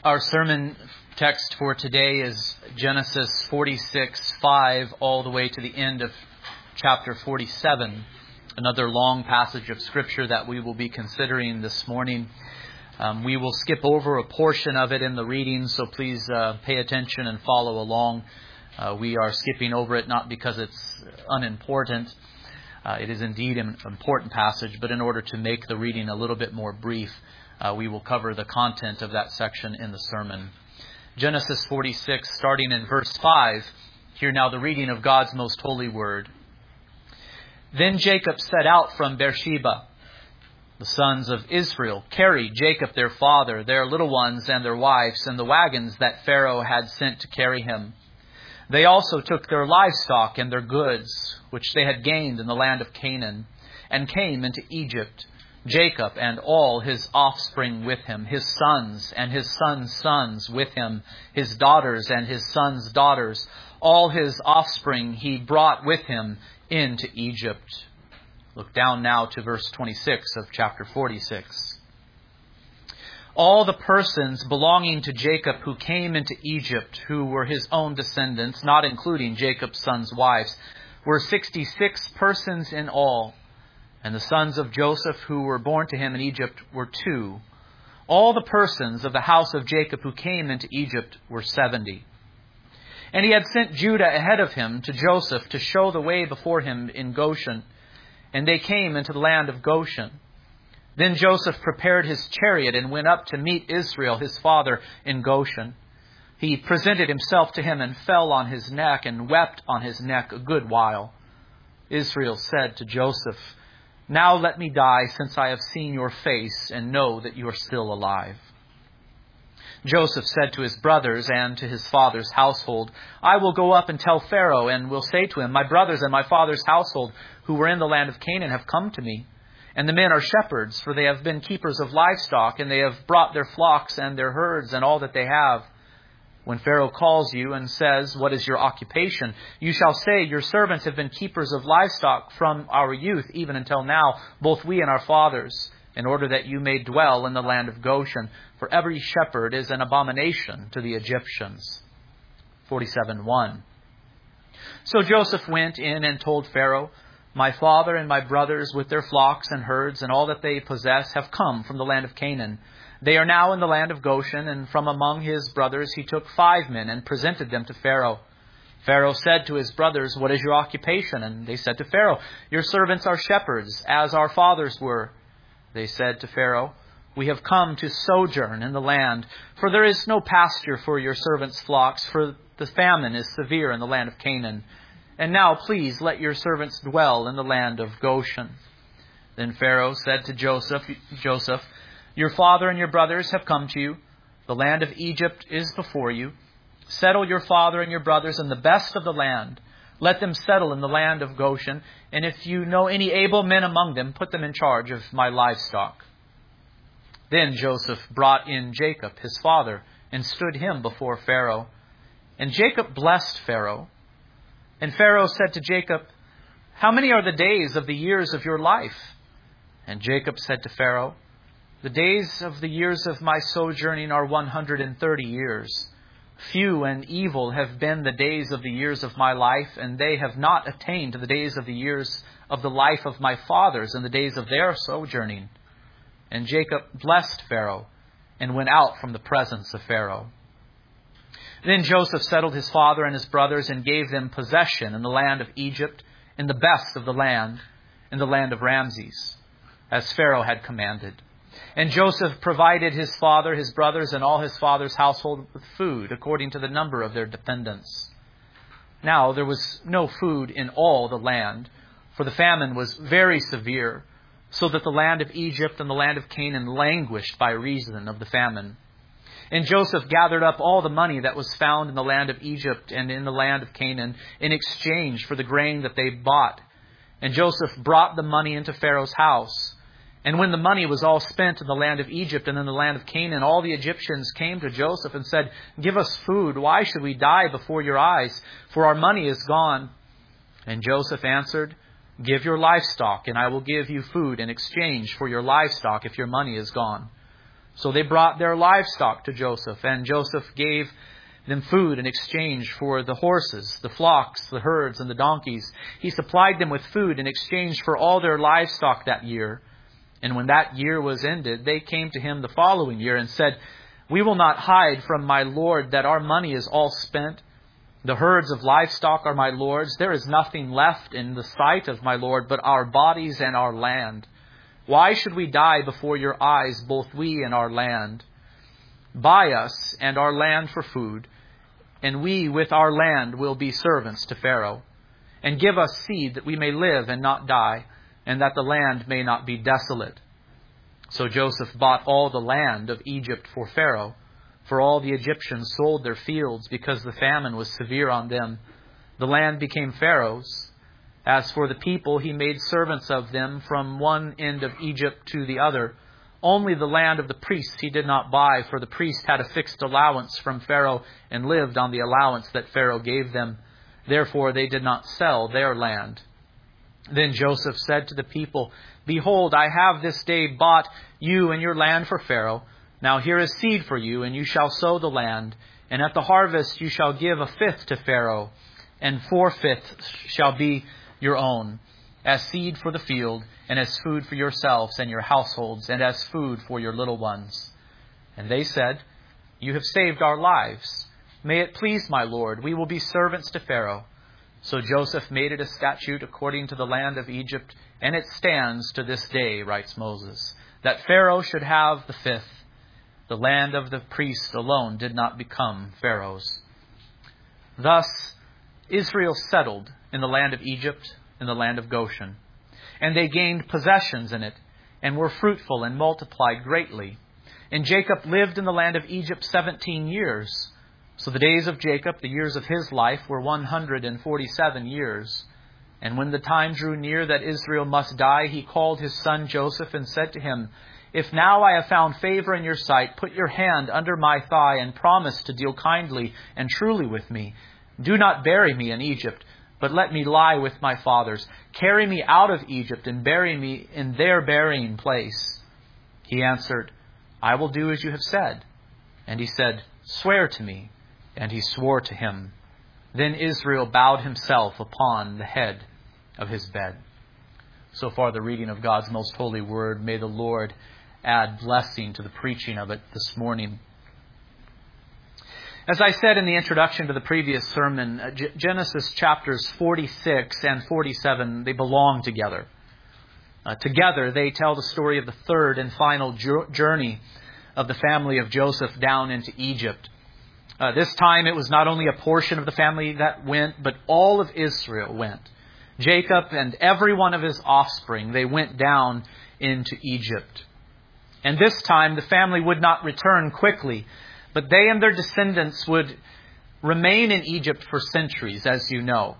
Our sermon text for today is Genesis 46:5 all the way to the end of chapter 47. Another long passage of Scripture that we will be considering this morning. We will skip over a portion of it in the reading, so please pay attention and follow along. We are skipping over it not because it's unimportant. It is indeed an important passage, but in order to make the reading a little bit more brief, we will cover the content of that section in the sermon. Genesis 46, starting in verse 5. Hear now the reading of God's most holy word. Then Jacob set out from Beersheba. The sons of Israel carried Jacob their father, their little ones and their wives, in the wagons that Pharaoh had sent to carry him. They also took their livestock and their goods, which they had gained in the land of Canaan, and came into Egypt. Jacob and all his offspring with him, his sons and his sons' sons with him, his daughters and his sons' daughters, all his offspring he brought with him into Egypt. Look down now to verse 26 of chapter 46. All the persons belonging to Jacob who came into Egypt, who were his own descendants, not including Jacob's sons' wives, were 66 persons in all. And the sons of Joseph who were born to him in Egypt were 2. All the persons of the house of Jacob who came into Egypt were 70. And he had sent Judah ahead of him to Joseph to show the way before him in Goshen. And they came into the land of Goshen. Then Joseph prepared his chariot and went up to meet Israel his father in Goshen. He presented himself to him and fell on his neck and wept on his neck a good while. Israel said to Joseph, "Now let me die, since I have seen your face and know that you are still alive." Joseph said to his brothers and to his father's household, "I will go up and tell Pharaoh, and will say to him, 'My brothers and my father's household who were in the land of Canaan have come to me. And the men are shepherds, for they have been keepers of livestock, and they have brought their flocks and their herds and all that they have.' When Pharaoh calls you and says, 'What is your occupation?' you shall say, 'Your servants have been keepers of livestock from our youth, even until now, both we and our fathers, in order that you may dwell in the land of Goshen. For every shepherd is an abomination to the Egyptians." 47:1. So Joseph went in and told Pharaoh, "My father and my brothers with their flocks and herds and all that they possess have come from the land of Canaan. They are now in the land of Goshen," and from among his brothers he took 5 men and presented them to Pharaoh. Pharaoh said to his brothers, "What is your occupation?" And they said to Pharaoh, "Your servants are shepherds, as our fathers were." They said to Pharaoh, "We have come to sojourn in the land, for there is no pasture for your servants' flocks, for the famine is severe in the land of Canaan. And now please let your servants dwell in the land of Goshen." Then Pharaoh said to Joseph, "Your father and your brothers have come to you. The land of Egypt is before you. Settle your father and your brothers in the best of the land. Let them settle in the land of Goshen. And if you know any able men among them, put them in charge of my livestock." Then Joseph brought in Jacob, his father, and stood him before Pharaoh. And Jacob blessed Pharaoh. And Pharaoh said to Jacob, "How many are the days of the years of your life?" And Jacob said to Pharaoh, "The days of the years of my sojourning are 130 years. Few and evil have been the days of the years of my life, and they have not attained to the days of the years of the life of my fathers in the days of their sojourning." And Jacob blessed Pharaoh and went out from the presence of Pharaoh. Then Joseph settled his father and his brothers and gave them possession in the land of Egypt, in the best of the land, in the land of Ramses, as Pharaoh had commanded. And Joseph provided his father, his brothers, and all his father's household with food, according to the number of their dependents. Now there was no food in all the land, for the famine was very severe, so that the land of Egypt and the land of Canaan languished by reason of the famine. And Joseph gathered up all the money that was found in the land of Egypt and in the land of Canaan in exchange for the grain that they bought. And Joseph brought the money into Pharaoh's house. And when the money was all spent in the land of Egypt and in the land of Canaan, all the Egyptians came to Joseph and said, "Give us food. Why should we die before your eyes? For our money is gone." And Joseph answered, "Give your livestock, and I will give you food in exchange for your livestock if your money is gone." So they brought their livestock to Joseph, and Joseph gave them food in exchange for the horses, the flocks, the herds, and the donkeys. He supplied them with food in exchange for all their livestock that year. And when that year was ended, they came to him the following year and said, "We will not hide from my lord that our money is all spent. The herds of livestock are my lord's. There is nothing left in the sight of my lord but our bodies and our land. Why should we die before your eyes, both we and our land? Buy us and our land for food, and we with our land will be servants to Pharaoh. And give us seed that we may live and not die, and that the land may not be desolate." So Joseph bought all the land of Egypt for Pharaoh, for all the Egyptians sold their fields because the famine was severe on them. The land became Pharaoh's. As for the people, he made servants of them from one end of Egypt to the other. Only the land of the priests he did not buy, for the priest had a fixed allowance from Pharaoh and lived on the allowance that Pharaoh gave them. Therefore they did not sell their land. Then Joseph said to the people, "Behold, I have this day bought you and your land for Pharaoh. Now here is seed for you, and you shall sow the land. And at the harvest you shall give a fifth to Pharaoh, and 4/5 shall be your own, as seed for the field, and as food for yourselves and your households, and as food for your little ones." And they said, "You have saved our lives. May it please my lord, we will be servants to Pharaoh." So Joseph made it a statute according to the land of Egypt, and it stands to this day, writes Moses, that Pharaoh should have the fifth. The land of the priest alone did not become Pharaoh's. Thus Israel settled in the land of Egypt, in the land of Goshen. And they gained possessions in it, and were fruitful and multiplied greatly. And Jacob lived in the land of Egypt 17 years. So the days of Jacob, the years of his life, were 147 years. And when the time drew near that Israel must die, he called his son Joseph and said to him, "If now I have found favor in your sight, put your hand under my thigh and promise to deal kindly and truly with me. Do not bury me in Egypt, but let me lie with my fathers. Carry me out of Egypt and bury me in their burying place." He answered, "I will do as you have said." And he said, "Swear to me." And he swore to him. Then Israel bowed himself upon the head of his bed. So far the reading of God's most holy word. May the Lord add blessing to the preaching of it this morning. As I said in the introduction to the previous sermon, Genesis chapters 46 and 47, they belong together. Together they tell the story of the third and final journey of the family of Joseph down into Egypt. This time it was not only a portion of the family that went, but all of Israel went. Jacob and every one of his offspring, they went down into Egypt. And this time the family would not return quickly, but they and their descendants would remain in Egypt for centuries, as you know.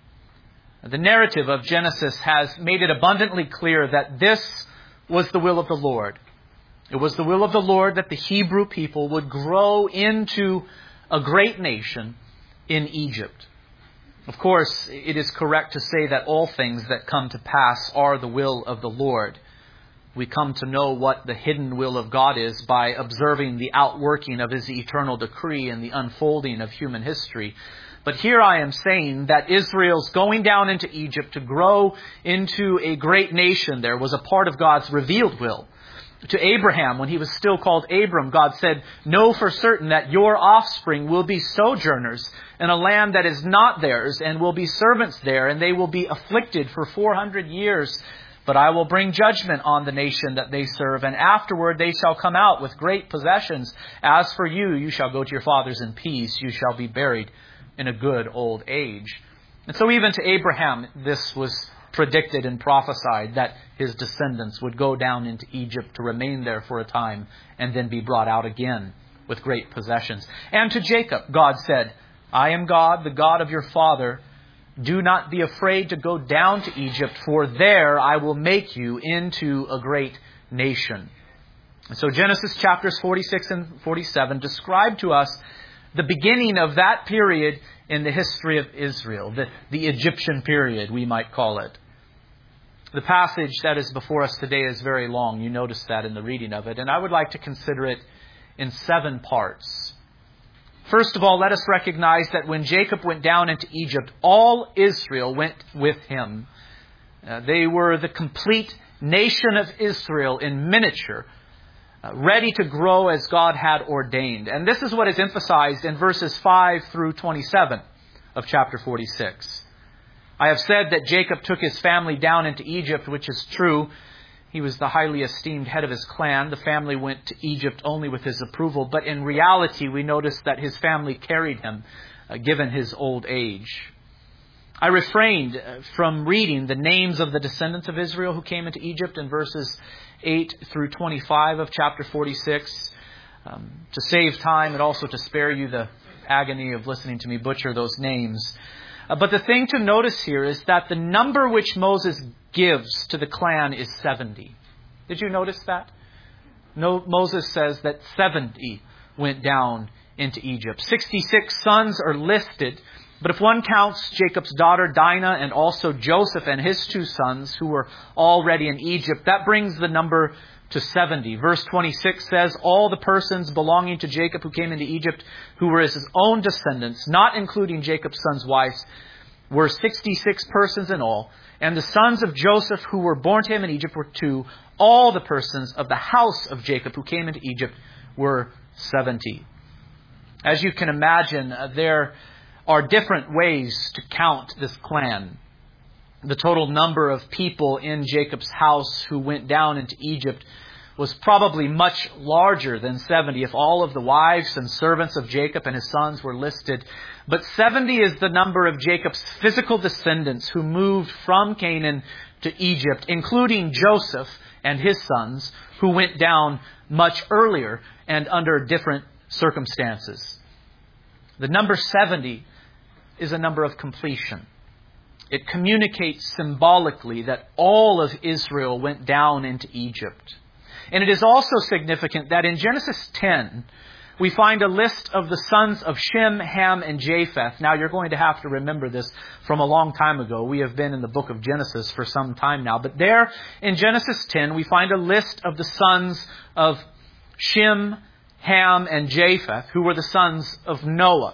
The narrative of Genesis has made it abundantly clear that this was the will of the Lord. It was the will of the Lord that the Hebrew people would grow into a great nation in Egypt. Of course, it is correct to say that all things that come to pass are the will of the Lord. We come to know what the hidden will of God is by observing the outworking of His eternal decree and the unfolding of human history. But here I am saying that Israel's going down into Egypt to grow into a great nation there was a part of God's revealed will. To Abraham, when he was still called Abram, God said, "Know for certain that your offspring will be sojourners in a land that is not theirs, and will be servants there, and they will be afflicted for 400 years. But I will bring judgment on the nation that they serve, and afterward they shall come out with great possessions. As for you, you shall go to your fathers in peace. You shall be buried in a good old age." And so even to Abraham, this was predicted and prophesied, that his descendants would go down into Egypt to remain there for a time and then be brought out again with great possessions. And to Jacob, God said, "I am God, the God of your father. Do not be afraid to go down to Egypt, for there I will make you into a great nation." And so Genesis chapters 46 and 47 describe to us the beginning of that period in the history of Israel, the Egyptian period, we might call it. The passage that is before us today is very long. You notice that in the reading of it. And I would like to consider it in 7 parts. First of all, let us recognize that when Jacob went down into Egypt, all Israel went with him. They were the complete nation of Israel in miniature, ready to grow as God had ordained. And this is what is emphasized in verses 5 through 27 of chapter 46. I have said that Jacob took his family down into Egypt, which is true. He was the highly esteemed head of his clan. The family went to Egypt only with his approval. But in reality, we notice that his family carried him, given his old age. I refrained from reading the names of the descendants of Israel who came into Egypt in verses 8 through 25 of chapter 46, to save time and also to spare you the agony of listening to me butcher those names. But the thing to notice here is that the number which Moses gives to the clan is 70. Did you notice that? No, Moses says that 70 went down into Egypt. 66 sons are listed, but if one counts Jacob's daughter Dinah and also Joseph and his 2 sons who were already in Egypt, that brings the number to 70. Verse 26 says, all the persons belonging to Jacob who came into Egypt, who were his own descendants, not including Jacob's sons' wives, were 66 persons in all. And the sons of Joseph who were born to him in Egypt were 2. All the persons of the house of Jacob who came into Egypt were 70. As you can imagine, there are different ways to count this clan. The total number of people in Jacob's house who went down into Egypt was probably much larger than 70 if all of the wives and servants of Jacob and his sons were listed. But 70 is the number of Jacob's physical descendants who moved from Canaan to Egypt, including Joseph and his sons, who went down much earlier and under different circumstances. The number 70 is a number of completion. It communicates symbolically that all of Israel went down into Egypt. And it is also significant that in Genesis 10, we find a list of the sons of Shem, Ham, and Japheth. Now, you're going to have to remember this from a long time ago. We have been in the book of Genesis for some time now. But there, in Genesis 10, we find a list of the sons of Shem, Ham, and Japheth, who were the sons of Noah.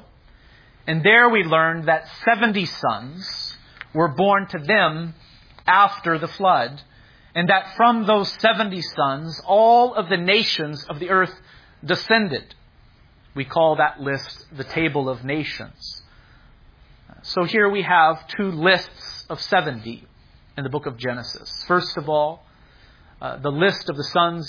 And there we learn that 70 sons were born to them after the flood, and that from those 70 sons, all of the nations of the earth descended. We call that list the Table of Nations. So here we have 2 lists of 70 in the book of Genesis. First of all, the list of the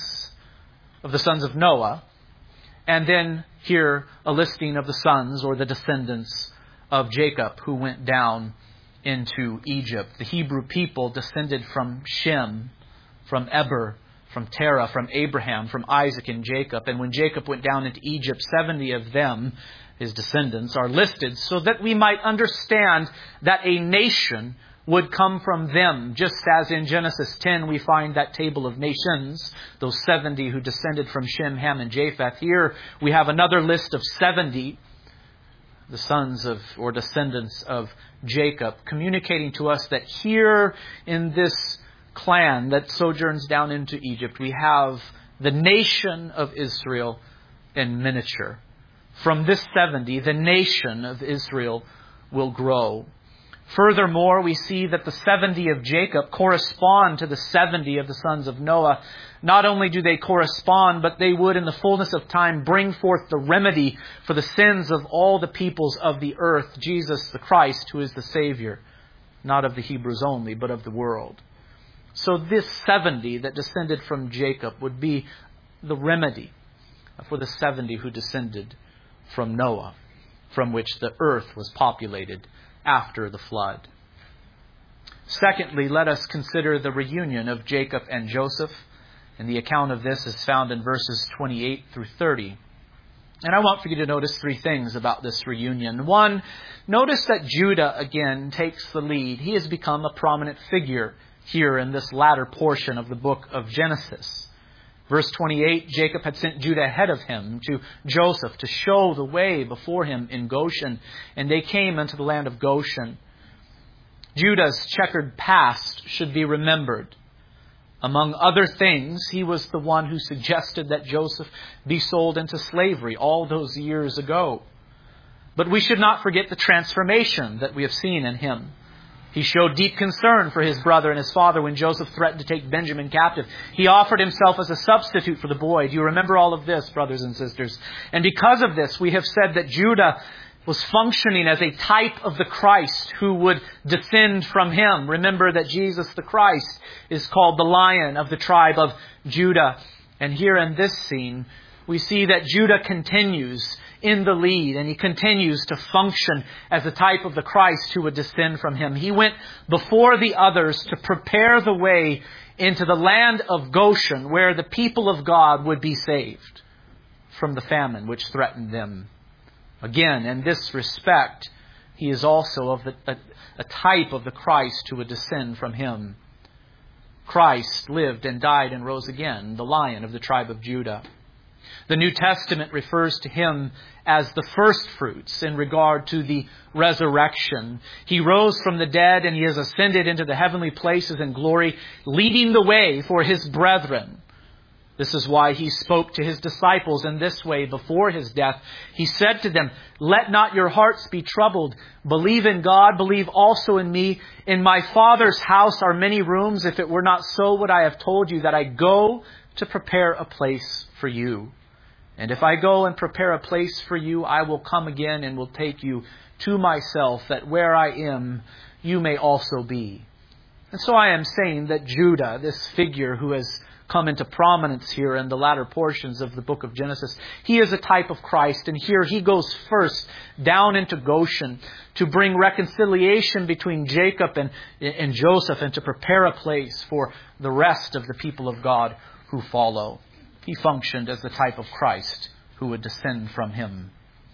sons of Noah, and then here a listing of the sons or the descendants of Jacob who went down into Egypt. The Hebrew people descended from Shem, from Eber, from Terah, from Abraham, from Isaac and Jacob. And when Jacob went down into Egypt, 70 of them, his descendants, are listed so that we might understand that a nation would come from them. Just as in Genesis 10 we find that Table of Nations, those 70 who descended from Shem, Ham, and Japheth. Here we have another list of 70, the sons of or descendants of Jacob, communicating to us that here in this clan that sojourns down into Egypt, we have the nation of Israel in miniature. From this 70, the nation of Israel will grow. Furthermore, we see that the 70 of Jacob correspond to the 70 of the sons of Noah. Not only do they correspond, but they would in the fullness of time bring forth the remedy for the sins of all the peoples of the earth, Jesus the Christ, who is the Savior, not of the Hebrews only, but of the world. So this 70 that descended from Jacob would be the remedy for the 70 who descended from Noah, from which the earth was populated after the flood. Secondly, let us consider the reunion of Jacob and Joseph. And the account of this is found in verses 28 through 30. And I want for you to notice 3 things about this reunion. 1, notice that Judah again takes the lead. He has become a prominent figure here in this latter portion of the book of Genesis. Verse 28, Jacob had sent Judah ahead of him to Joseph to show the way before him in Goshen. And they came into the land of Goshen. Judah's checkered past should be remembered. Among other things, he was the one who suggested that Joseph be sold into slavery all those years ago. But we should not forget the transformation that we have seen in him. He showed deep concern for his brother and his father when Joseph threatened to take Benjamin captive. He offered himself as a substitute for the boy. Do you remember all of this, brothers and sisters? And because of this, we have said that Judah was functioning as a type of the Christ who would descend from him. Remember that Jesus the Christ is called the Lion of the tribe of Judah. And here in this scene, we see that Judah continues in the lead, and he continues to function as a type of the Christ who would descend from him. He went before the others to prepare the way into the land of Goshen, where the people of God would be saved from the famine which threatened them. Again, in this respect, he is also of a type of the Christ who would descend from him. Christ lived and died and rose again, the Lion of the tribe of Judah. The New Testament refers to him as the first fruits in regard to the resurrection. He rose from the dead and he has ascended into the heavenly places in glory, leading the way for his brethren. This is why he spoke to his disciples in this way before his death. He said to them, "Let not your hearts be troubled. Believe in God, believe also in me. In my Father's house are many rooms. If it were not so, would I have told you that I go to prepare a place for you? And if I go and prepare a place for you, I will come again and will take you to myself, that where I am, you may also be." And so I am saying that Judah, this figure who has come into prominence here in the latter portions of the book of Genesis, he is a type of Christ. And here he goes first down into Goshen to bring reconciliation between Jacob and Joseph, and to prepare a place for the rest of the people of God who follow. He functioned as the type of Christ who would descend from him.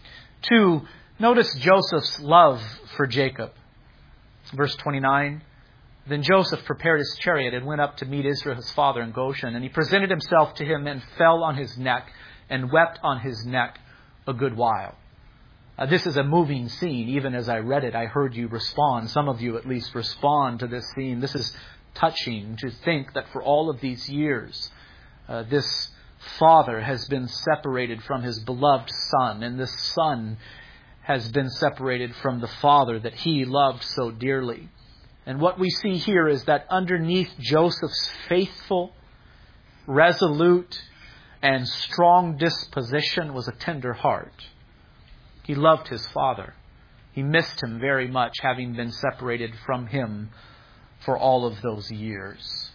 2, notice Joseph's love for Jacob. Verse 29, "Then Joseph prepared his chariot and went up to meet Israel his father in Goshen. And he presented himself to him and fell on his neck and wept on his neck a good while." This is a moving scene. Even as I read it, I heard you respond. Some of you at least respond to this scene. This is touching to think that for all of these years, this father has been separated from his beloved son, and this son has been separated from the father that he loved so dearly. And what we see here is that underneath Joseph's faithful, resolute, and strong disposition was a tender heart. He loved his father. He missed him very much, having been separated from him for all of those years.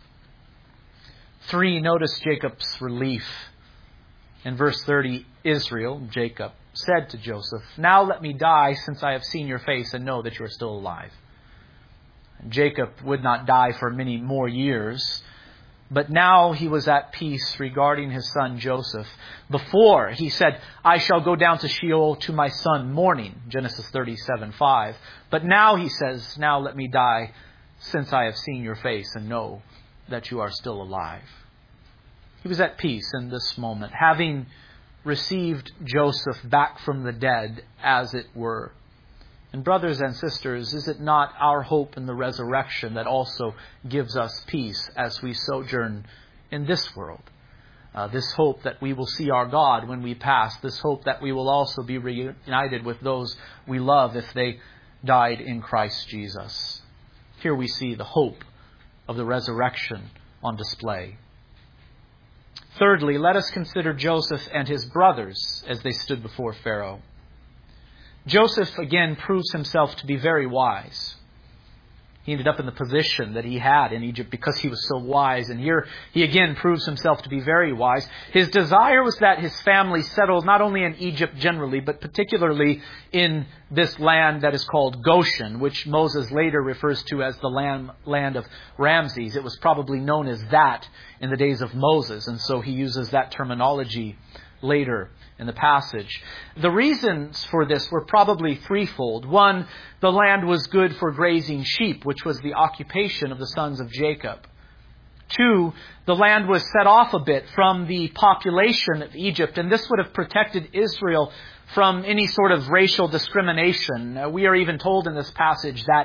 3, notice Jacob's relief. In verse 30, Israel, Jacob, said to Joseph, "Now let me die, since I have seen your face and know that you are still alive." Jacob would not die for many more years, but now he was at peace regarding his son Joseph. Before, he said, "I shall go down to Sheol to my son mourning," Genesis 37:5. But now he says, "Now let me die, since I have seen your face and know that you are still alive." He was at peace in this moment, having received Joseph back from the dead, as it were. And brothers and sisters, is it not our hope in the resurrection that also gives us peace as we sojourn in this world? This hope that we will see our God when we pass. This hope that we will also be reunited with those we love if they died in Christ Jesus. Here we see the hope of the resurrection on display. Thirdly, let us consider Joseph and his brothers as they stood before Pharaoh. Joseph again proves himself to be very wise. He ended up in the position that he had in Egypt because he was so wise. And here he again proves himself to be very wise. His desire was that his family settled not only in Egypt generally, but particularly in this land that is called Goshen, which Moses later refers to as the land of Ramses. It was probably known as that in the days of Moses. And so he uses that terminology later in the passage. The reasons for this were probably threefold. One, the land was good for grazing sheep, which was the occupation of the sons of Jacob. 2, the land was set off a bit from the population of Egypt, and this would have protected Israel from any sort of racial discrimination. We are even told in this passage that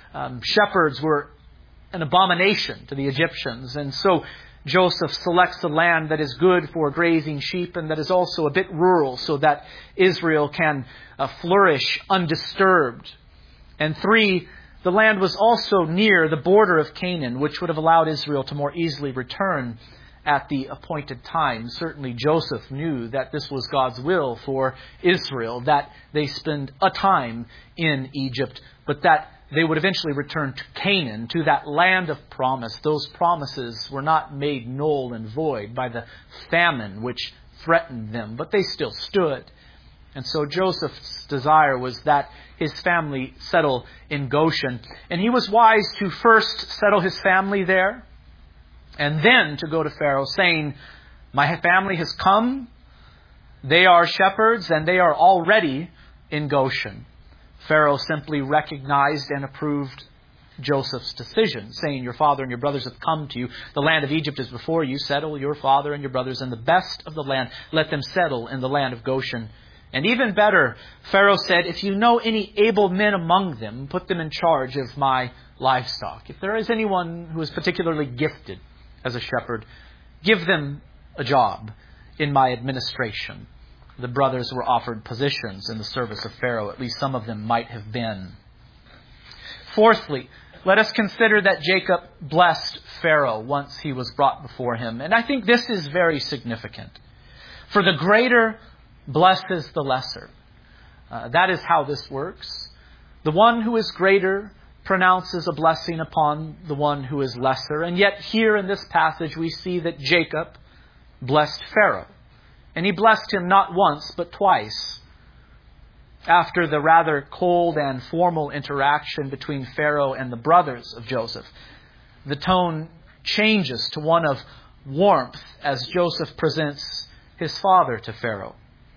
Shepherds were an abomination to the Egyptians. And so Joseph selects a land that is good for grazing sheep and that is also a bit rural so that Israel can flourish undisturbed. And 3, the land was also near the border of Canaan, which would have allowed Israel to more easily return at the appointed time. Certainly Joseph knew that this was God's will for Israel, that they spend a time in Egypt, but that they would eventually return to Canaan, to that land of promise. Those promises were not made null and void by the famine which threatened them, but they still stood. And so Joseph's desire was that his family settle in Goshen. And he was wise to first settle his family there, and then to go to Pharaoh saying, "My family has come, they are shepherds, and they are already in Goshen." Pharaoh simply recognized and approved Joseph's decision, saying, "Your father and your brothers have come to you. The land of Egypt is before you. Settle your father and your brothers in the best of the land. Let them settle in the land of Goshen." And even better, Pharaoh said, "If you know any able men among them, put them in charge of my livestock. If there is anyone who is particularly gifted as a shepherd, give them a job in my administration." The brothers were offered positions in the service of Pharaoh. At least some of them might have been. Fourthly, let us consider that Jacob blessed Pharaoh once he was brought before him. And I think this is very significant. For the greater blesses the lesser. That is how this works. The one who is greater pronounces a blessing upon the one who is lesser. And yet here in this passage we see that Jacob blessed Pharaoh. And he blessed him not once, but twice. After the rather cold and formal interaction between Pharaoh and the brothers of Joseph, the tone changes to one of warmth as Joseph presents his father to Pharaoh.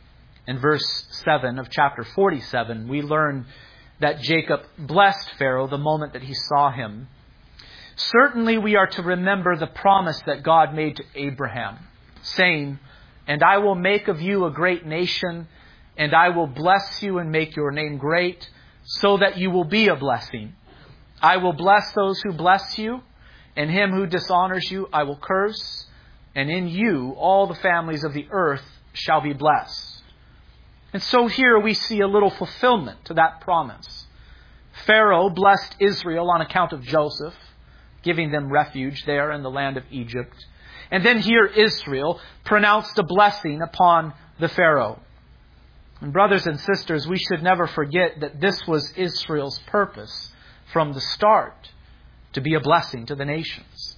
In verse 7 of chapter 47, we learn that Jacob blessed Pharaoh the moment that he saw him. Certainly we are to remember the promise that God made to Abraham, saying, "And I will make of you a great nation, and I will bless you and make your name great, so that you will be a blessing. I will bless those who bless you, and him who dishonors you I will curse, and in you all the families of the earth shall be blessed." And so here we see a little fulfillment to that promise. Pharaoh blessed Israel on account of Joseph, giving them refuge there in the land of Egypt. And then here Israel pronounced a blessing upon the Pharaoh. And brothers and sisters, we should never forget that this was Israel's purpose from the start, to be a blessing to the nations.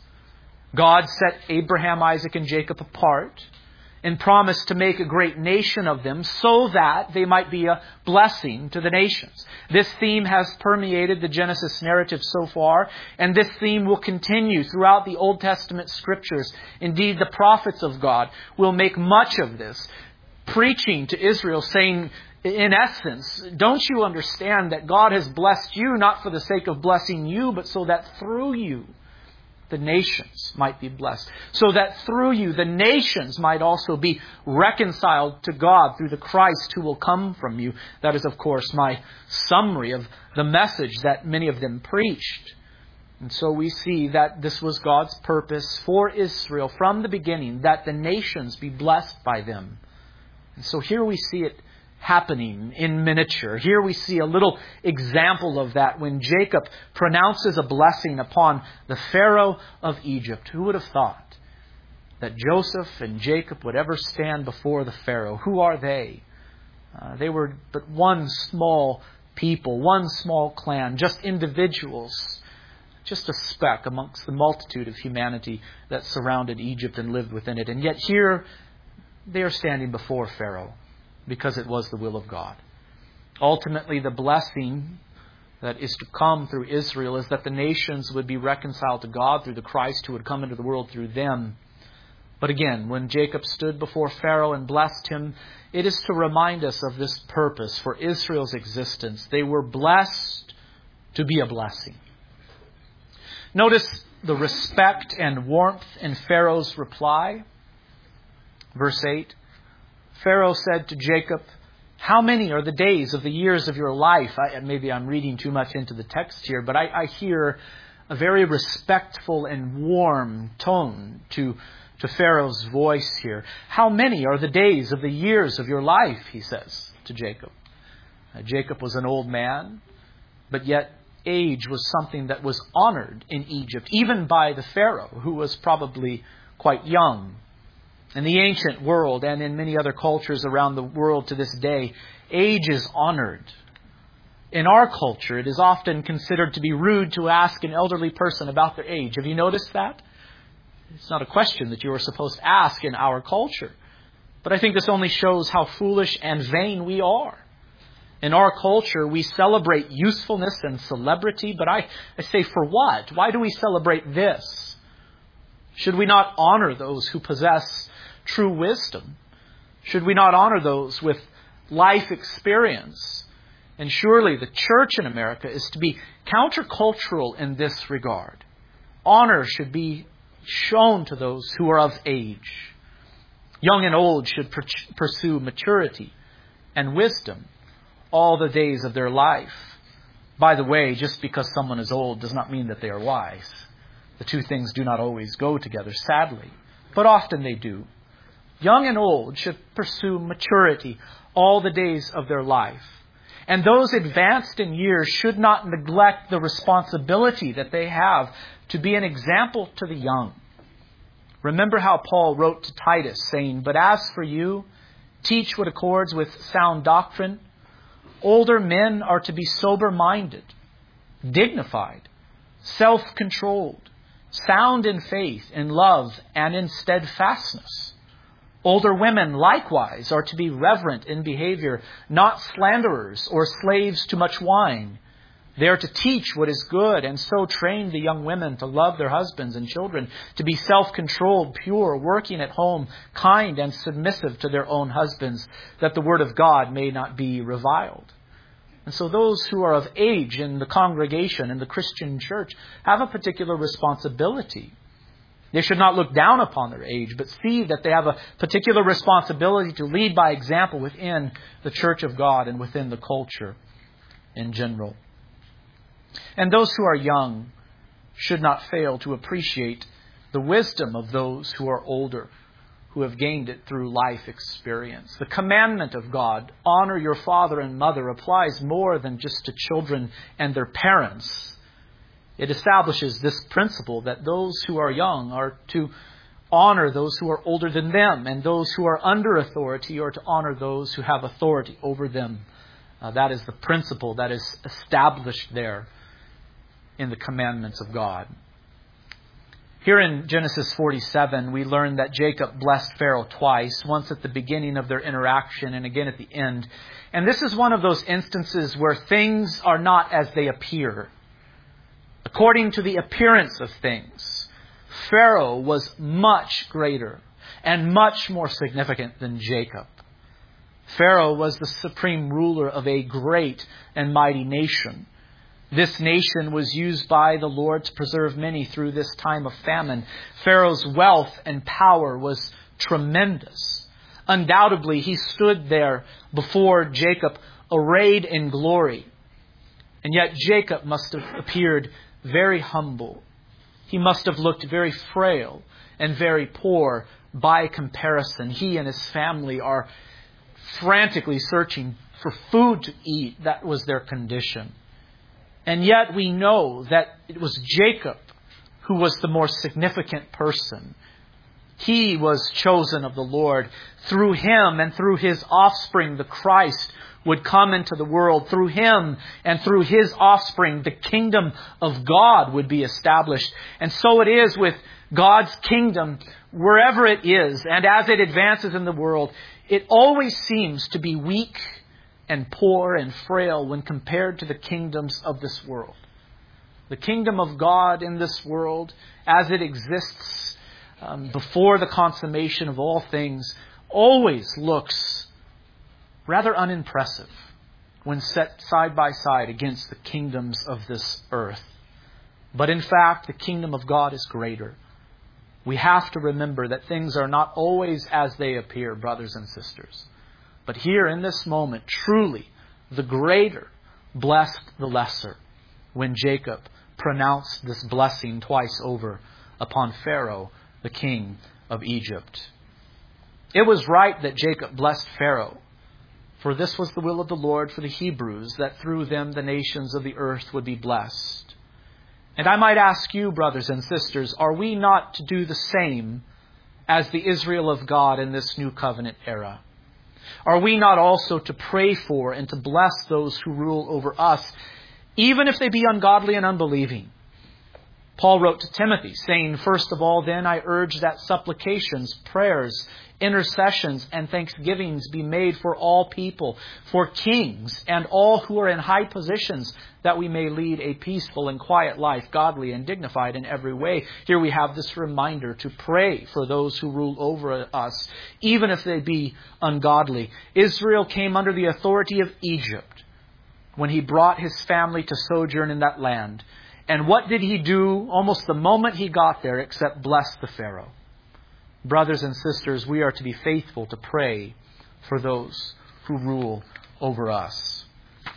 God set Abraham, Isaac, and Jacob apart and promised to make a great nation of them so that they might be a blessing to the nations. This theme has permeated the Genesis narrative so far, and this theme will continue throughout the Old Testament scriptures. Indeed, the prophets of God will make much of this, preaching to Israel, saying, in essence, don't you understand that God has blessed you not for the sake of blessing you, but so that through you the nations might be blessed. So that through you, the nations might also be reconciled to God through the Christ who will come from you. That is, of course, my summary of the message that many of them preached. And so we see that this was God's purpose for Israel from the beginning, that the nations be blessed by them. And so here we see it happening in miniature. Here we see a little example of that when Jacob pronounces a blessing upon the Pharaoh of Egypt. Who would have thought that Joseph and Jacob would ever stand before the Pharaoh? Who are they? They were but one small people, one small clan, just individuals, just a speck amongst the multitude of humanity that surrounded Egypt and lived within it. And yet here they are standing before Pharaoh, because it was the will of God. Ultimately, the blessing that is to come through Israel is that the nations would be reconciled to God through the Christ who would come into the world through them. But again, when Jacob stood before Pharaoh and blessed him, it is to remind us of this purpose for Israel's existence. They were blessed to be a blessing. Notice the respect and warmth in Pharaoh's reply. Verse 8. Pharaoh said to Jacob, How many are the days of the years of your life? Maybe I'm reading too much into the text here, but I hear a very respectful and warm tone to Pharaoh's voice here. How many are the days of the years of your life, he says to Jacob. Jacob was an old man, but yet age was something that was honored in Egypt, even by the Pharaoh, who was probably quite young. In the ancient world and in many other cultures around the world to this day, age is honored. In our culture, it is often considered to be rude to ask an elderly person about their age. Have you noticed that? It's not a question that you are supposed to ask in our culture. But I think this only shows how foolish and vain we are. In our culture, we celebrate usefulness and celebrity, but I say, for what? Why do we celebrate this? Should we not honor those who possess true wisdom? Should we not honor those with life experience? And surely the church in America is to be countercultural in this regard. Honor should be shown to those who are of age. Young and old should pursue maturity and wisdom all the days of their life. By the way, just because someone is old does not mean that they are wise. The two things do not always go together, sadly, but often they do. Young and old should pursue maturity all the days of their life. And those advanced in years should not neglect the responsibility that they have to be an example to the young. Remember how Paul wrote to Titus, saying, "But as for you, teach what accords with sound doctrine. Older men are to be sober-minded, dignified, self-controlled, sound in faith, in love, and in steadfastness. Older women likewise are to be reverent in behavior, not slanderers or slaves to much wine. They are to teach what is good, and so train the young women to love their husbands and children, to be self-controlled, pure, working at home, kind and submissive to their own husbands, that the word of God may not be reviled." And so those who are of age in the congregation, in the Christian church, have a particular responsibility. They should not look down upon their age, but see that they have a particular responsibility to lead by example within the church of God and within the culture in general. And those who are young should not fail to appreciate the wisdom of those who are older, who have gained it through life experience. The commandment of God, honor your father and mother, applies more than just to children and their parents. It establishes this principle that those who are young are to honor those who are older than them, and those who are under authority are to honor those who have authority over them. That is the principle that is established there in the commandments of God. Here in Genesis 47, we learn that Jacob blessed Pharaoh twice, once at the beginning of their interaction and again at the end. And this is one of those instances where things are not as they appear. According to the appearance of things, Pharaoh was much greater and much more significant than Jacob. Pharaoh was the supreme ruler of a great and mighty nation. This nation was used by the Lord to preserve many through this time of famine. Pharaoh's wealth and power was tremendous. Undoubtedly, he stood there before Jacob, arrayed in glory. And yet Jacob must have appeared very humble. He must have looked very frail and very poor by comparison. He and his family are frantically searching for food to eat. That was their condition. And yet we know that it was Jacob who was the more significant person. He was chosen of the Lord. Through him and through his offspring, the Christ would come into the world. Through him and through his offspring, the kingdom of God would be established. And so it is with God's kingdom, wherever it is, and as it advances in the world, it always seems to be weak and poor and frail when compared to the kingdoms of this world. The kingdom of God in this world, as it exists before the consummation of all things, always looks rather unimpressive when set side by side against the kingdoms of this earth. But in fact, the kingdom of God is greater. We have to remember that things are not always as they appear, brothers and sisters. But here in this moment, truly, the greater blessed the lesser when Jacob pronounced this blessing twice over upon Pharaoh, the king of Egypt. It was right that Jacob blessed Pharaoh, for this was the will of the Lord for the Hebrews, that through them the nations of the earth would be blessed. And I might ask you, brothers and sisters, are we not to do the same as the Israel of God in this new covenant era? Are we not also to pray for and to bless those who rule over us, even if they be ungodly and unbelieving? Paul wrote to Timothy, saying, "First of all, then, I urge that supplications, prayers, intercessions, and thanksgivings be made for all people, for kings and all who are in high positions, that we may lead a peaceful and quiet life, godly and dignified in every way." Here we have this reminder to pray for those who rule over us, even if they be ungodly. Israel came under the authority of Egypt when he brought his family to sojourn in that land. And what did he do almost the moment he got there except bless the Pharaoh? Brothers and sisters, we are to be faithful to pray for those who rule over us.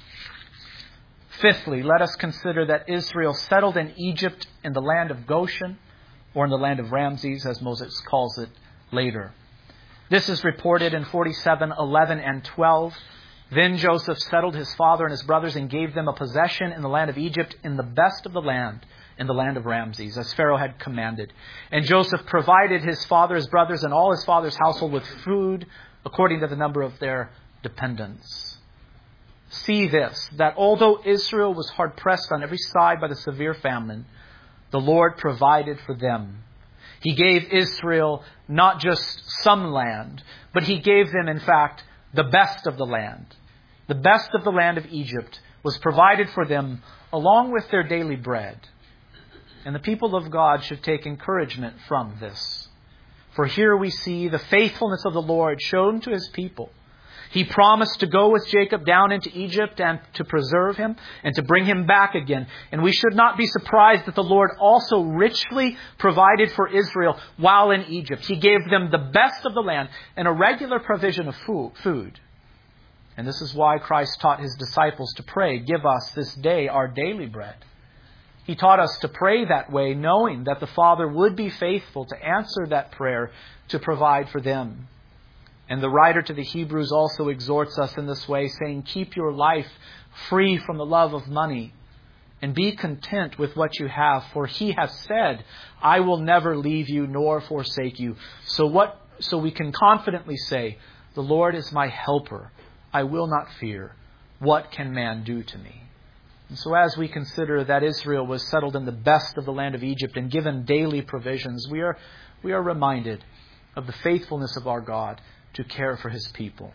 Fifthly, let us consider that Israel settled in Egypt in the land of Goshen, or in the land of Ramses, as Moses calls it later. This is reported in 47:11 and 12. Then Joseph settled his father and his brothers and gave them a possession in the land of Egypt, in the best of the land, in the land of Ramses, as Pharaoh had commanded. And Joseph provided his father, his brothers, and all his father's household with food according to the number of their dependents. See this, that although Israel was hard pressed on every side by the severe famine, the Lord provided for them. He gave Israel not just some land, but he gave them, in fact, the best of the land. The best of the land of Egypt was provided for them along with their daily bread. And the people of God should take encouragement from this. For here we see the faithfulness of the Lord shown to his people. He promised to go with Jacob down into Egypt and to preserve him and to bring him back again. And we should not be surprised that the Lord also richly provided for Israel while in Egypt. He gave them the best of the land and a regular provision of food. And this is why Christ taught his disciples to pray, "Give us this day our daily bread." He taught us to pray that way, knowing that the Father would be faithful to answer that prayer to provide for them. And the writer to the Hebrews also exhorts us in this way, saying, "Keep your life free from the love of money, and be content with what you have, for he has said, 'I will never leave you nor forsake you.'" So we can confidently say, "The Lord is my helper. I will not fear. What can man do to me?" And so as we consider that Israel was settled in the best of the land of Egypt and given daily provisions, we are reminded of the faithfulness of our God to care for his people.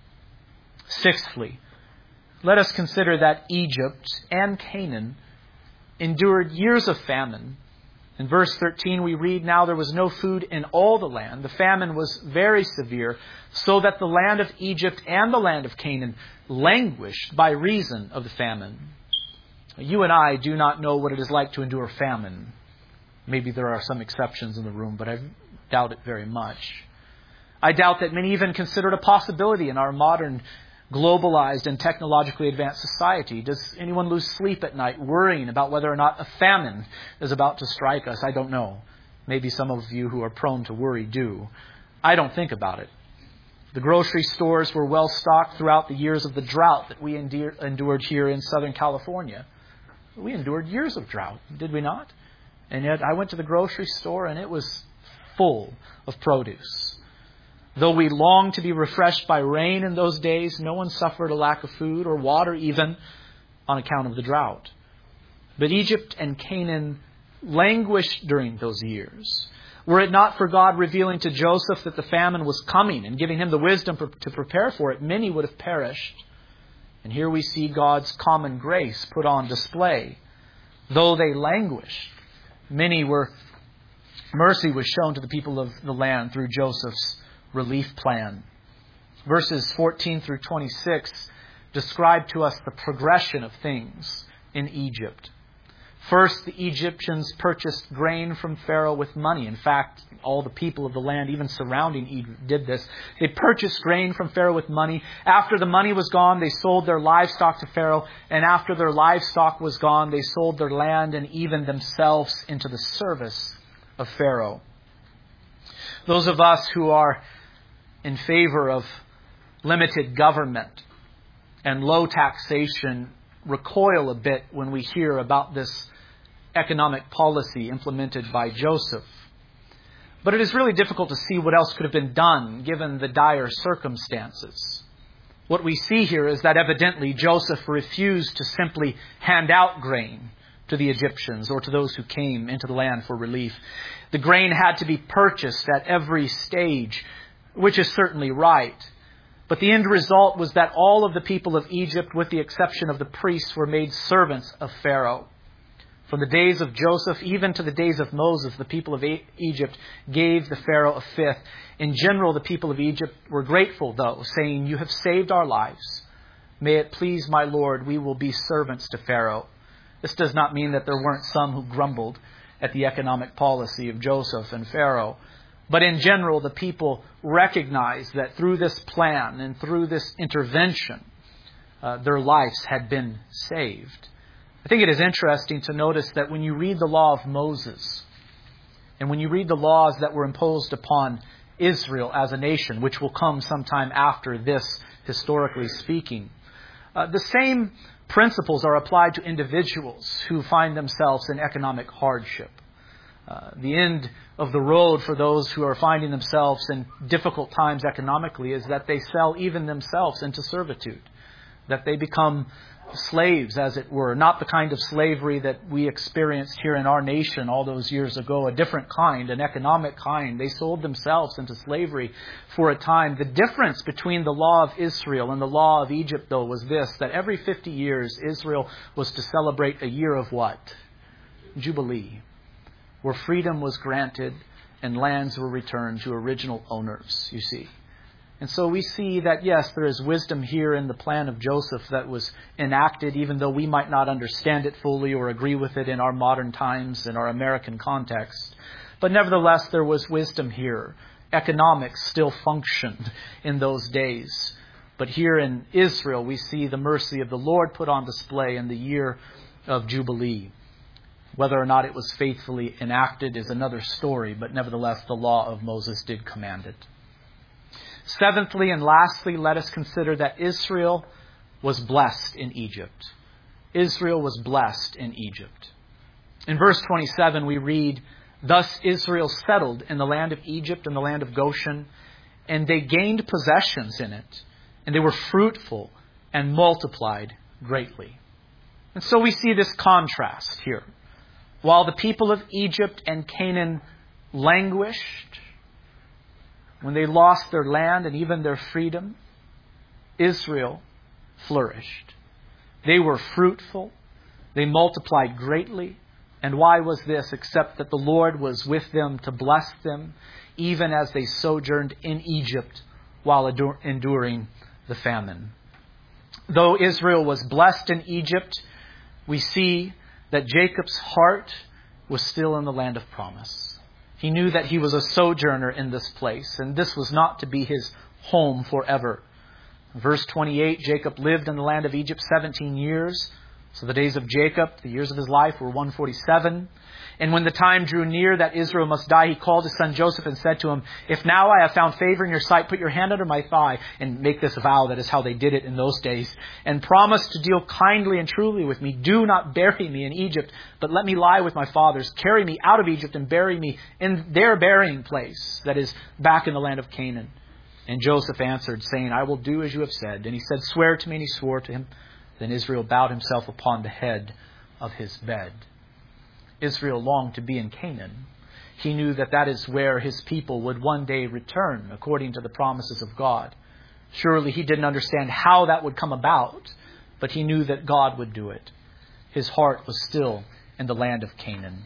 Sixthly, let us consider that Egypt and Canaan endured years of famine. In verse 13 we read, "Now there was no food in all the land. The famine was very severe, so that the land of Egypt and the land of Canaan languished by reason of the famine." You and I do not know what it is like to endure famine. Maybe there are some exceptions in the room, but I doubt it very much. I doubt that many even consider it a possibility in our modern, globalized and technologically advanced society. Does anyone lose sleep at night worrying about whether or not a famine is about to strike us? I don't know. Maybe some of you who are prone to worry do. I don't think about it. The grocery stores were well stocked throughout the years of the drought that we endured here in Southern California. We endured years of drought, did we not? And yet I went to the grocery store and it was full of produce. Though we longed to be refreshed by rain in those days, no one suffered a lack of food or water even on account of the drought. But Egypt and Canaan languished during those years. Were it not for God revealing to Joseph that the famine was coming and giving him the wisdom to prepare for it, many would have perished. And here we see God's common grace put on display. Though they languished, mercy was shown to the people of the land through Joseph's relief plan. Verses 14 through 26 describe to us the progression of things in Egypt. First, the Egyptians purchased grain from Pharaoh with money. In fact, all the people of the land, even surrounding Egypt, did this. They purchased grain from Pharaoh with money. After the money was gone, they sold their livestock to Pharaoh. And after their livestock was gone, they sold their land and even themselves into the service of Pharaoh. Those of us who are in favor of limited government and low taxation recoil a bit when we hear about this economic policy implemented by Joseph. But it is really difficult to see what else could have been done given the dire circumstances. What we see here is that evidently Joseph refused to simply hand out grain to the Egyptians or to those who came into the land for relief. The grain had to be purchased at every stage, which is certainly right. But the end result was that all of the people of Egypt, with the exception of the priests, were made servants of Pharaoh. From the days of Joseph, even to the days of Moses, the people of Egypt gave the Pharaoh a fifth. In general, the people of Egypt were grateful, though, saying, "You have saved our lives. May it please my Lord, we will be servants to Pharaoh." This does not mean that there weren't some who grumbled at the economic policy of Joseph and Pharaoh. But in general, the people recognized that through this plan and through this intervention, their lives had been saved. I think it is interesting to notice that when you read the law of Moses, and when you read the laws that were imposed upon Israel as a nation, which will come sometime after this, historically speaking, the same principles are applied to individuals who find themselves in economic hardship. The end of the road for those who are finding themselves in difficult times economically is that they sell even themselves into servitude, that they become slaves, as it were, not the kind of slavery that we experienced here in our nation all those years ago, a different kind, an economic kind. They sold themselves into slavery for a time. The difference between the law of Israel and the law of Egypt, though, was this, that every 50 years Israel was to celebrate a year of what? Jubilee, where freedom was granted and lands were returned to original owners, you see. And so we see that, yes, there is wisdom here in the plan of Joseph that was enacted, even though we might not understand it fully or agree with it in our modern times, in our American context. But nevertheless, there was wisdom here. Economics still functioned in those days. But here in Israel, we see the mercy of the Lord put on display in the year of Jubilee. Whether or not it was faithfully enacted is another story, but nevertheless, the law of Moses did command it. Seventhly and lastly, let us consider that Israel was blessed in Egypt. Israel was blessed in Egypt. In verse 27 we read, "Thus Israel settled in the land of Egypt and the land of Goshen, and they gained possessions in it, and they were fruitful and multiplied greatly." And so we see this contrast here. While the people of Egypt and Canaan languished, when they lost their land and even their freedom, Israel flourished. They were fruitful. They multiplied greatly. And why was this except that the Lord was with them to bless them, even as they sojourned in Egypt while enduring the famine. Though Israel was blessed in Egypt, we see that Jacob's heart was still in the land of promise. He knew that he was a sojourner in this place, and this was not to be his home forever. Verse 28, Jacob lived in the land of Egypt 17 years. So the days of Jacob, the years of his life, were 147. And when the time drew near that Israel must die, he called his son Joseph and said to him, "If now I have found favor in your sight, put your hand under my thigh and make this vow," that is how they did it in those days, "and promise to deal kindly and truly with me. Do not bury me in Egypt, but let me lie with my fathers. Carry me out of Egypt and bury me in their burying place," that is, back in the land of Canaan. And Joseph answered, saying, "I will do as you have said." And he said, "Swear to me," and he swore to him. Then Israel bowed himself upon the head of his bed. Israel longed to be in Canaan. He knew that that is where his people would one day return, according to the promises of God. Surely he didn't understand how that would come about, but he knew that God would do it. His heart was still in the land of Canaan.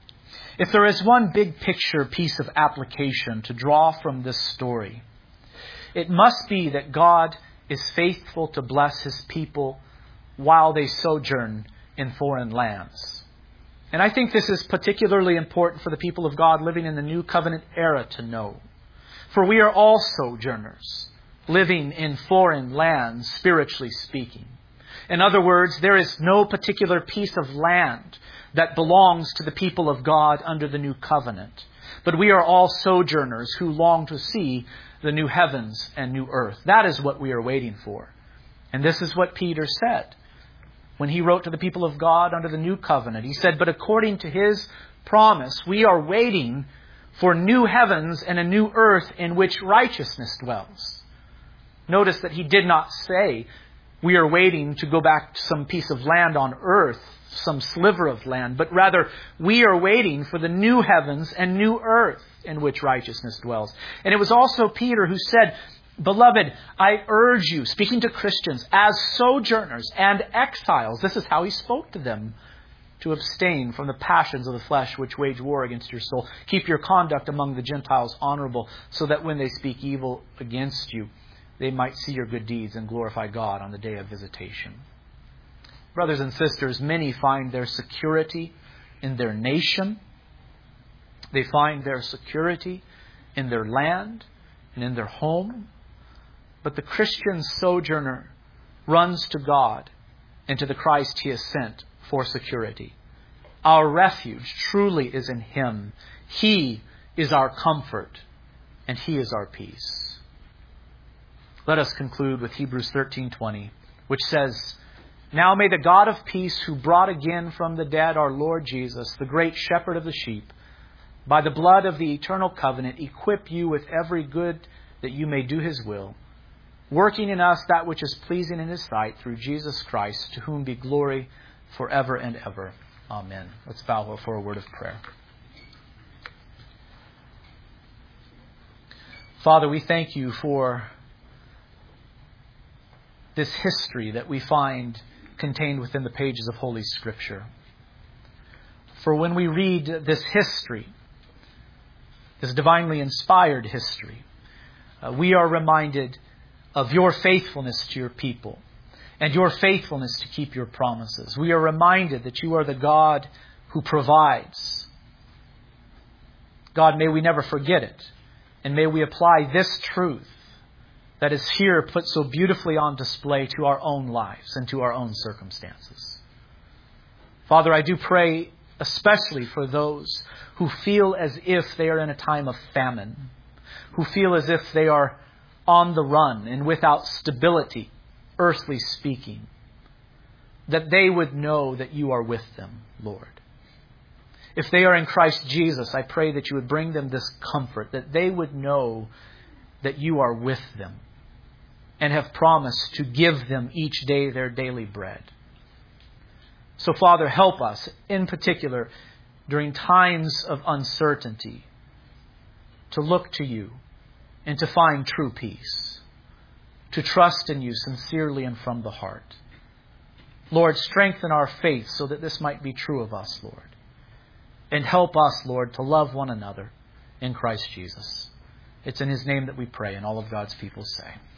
If there is one big picture piece of application to draw from this story, it must be that God is faithful to bless his people while they sojourn in foreign lands. And I think this is particularly important for the people of God living in the New Covenant era to know. For we are all sojourners, living in foreign lands, spiritually speaking. In other words, there is no particular piece of land that belongs to the people of God under the New Covenant. But we are all sojourners who long to see the new heavens and new earth. That is what we are waiting for. And this is what Peter said when he wrote to the people of God under the New Covenant. He said, but according to His promise, we are waiting for new heavens and a new earth in which righteousness dwells. Notice that he did not say, we are waiting to go back to some piece of land on earth, some sliver of land, but rather we are waiting for the new heavens and new earth in which righteousness dwells. And it was also Peter who said, beloved, I urge you, speaking to Christians, as sojourners and exiles, this is how he spoke to them, to abstain from the passions of the flesh which wage war against your soul. Keep your conduct among the Gentiles honorable, so that when they speak evil against you, they might see your good deeds and glorify God on the day of visitation. Brothers and sisters, many find their security in their nation. They find their security in their land and in their home. But the Christian sojourner runs to God and to the Christ He has sent for security. Our refuge truly is in Him. He is our comfort and He is our peace. Let us conclude with Hebrews 13:20, which says, now may the God of peace, who brought again from the dead our Lord Jesus, the great shepherd of the sheep, by the blood of the eternal covenant, equip you with every good that you may do His will, working in us that which is pleasing in His sight, through Jesus Christ, to whom be glory forever and ever. Amen. Let's bow for a word of prayer. Father, we thank You for this history that we find contained within the pages of Holy Scripture. For when we read this history, this divinely inspired history, we are reminded of Your faithfulness to Your people and Your faithfulness to keep Your promises. We are reminded that You are the God who provides. God, may we never forget it, and may we apply this truth that is here put so beautifully on display to our own lives and to our own circumstances. Father, I do pray especially for those who feel as if they are in a time of famine, who feel as if they are on the run and without stability, earthly speaking, that they would know that You are with them, Lord. If they are in Christ Jesus, I pray that You would bring them this comfort, that they would know that You are with them and have promised to give them each day their daily bread. So, Father, help us, in particular, during times of uncertainty, to look to You and to find true peace, to trust in You sincerely and from the heart. Lord, strengthen our faith so that this might be true of us, Lord. And help us, Lord, to love one another in Christ Jesus. It's in His name that we pray, and all of God's people say,